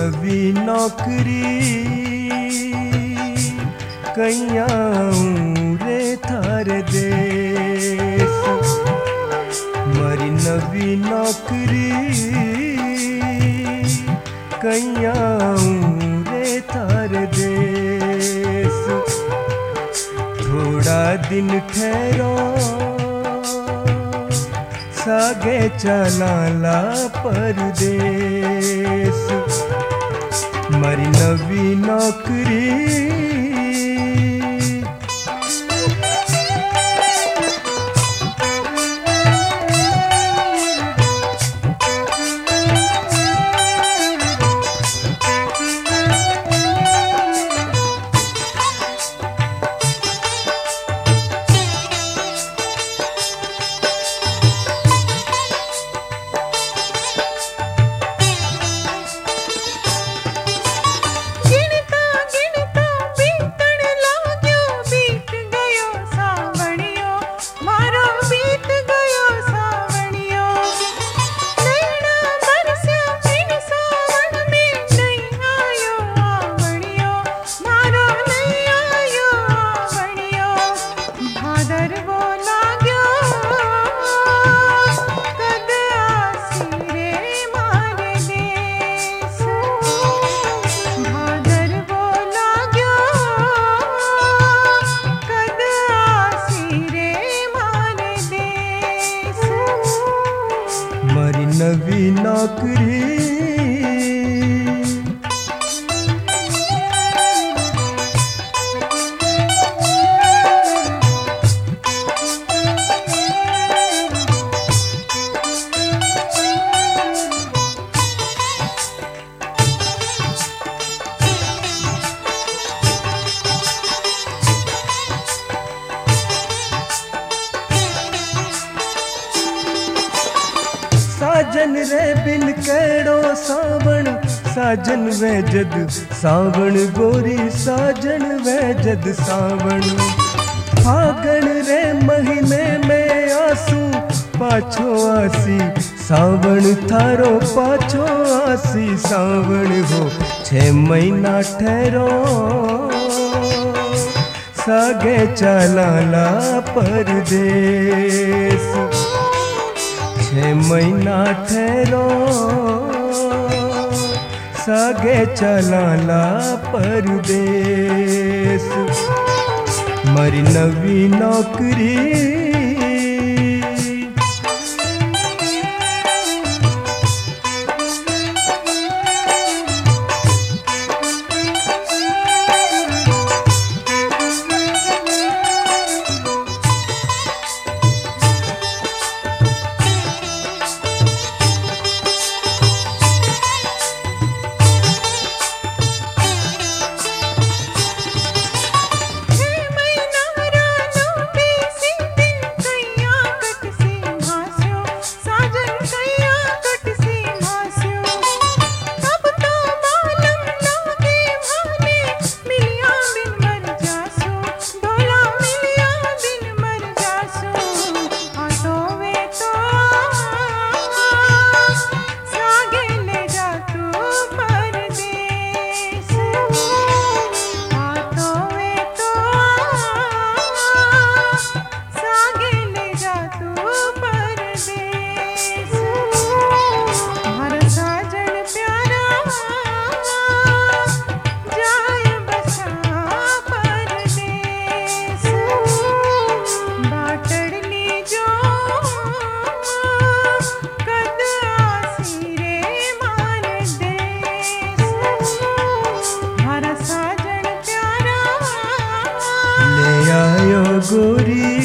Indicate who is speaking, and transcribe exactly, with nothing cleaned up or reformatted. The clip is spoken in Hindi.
Speaker 1: नवी नौकरी कईयां रे थार देश। मारी नवी नौकरी कईयां रे थार देश। थोड़ा दिन ठहरो सागे चलाला परदेस। मारी नवी नौकरी नवी नौकरी साजन रे बिन केड़ो सावण साजन वे जद सावण गोरी साजन वे जद सावण। फागण रे महीने में आसू पाछो आसी सावण थारो पाछो आसी सावण हो। छह महीना ठहरो सागे चलाला परदेस। छह महीना ठहरो सागे चलाला परदेस। मारी नवी नौकरी गोरी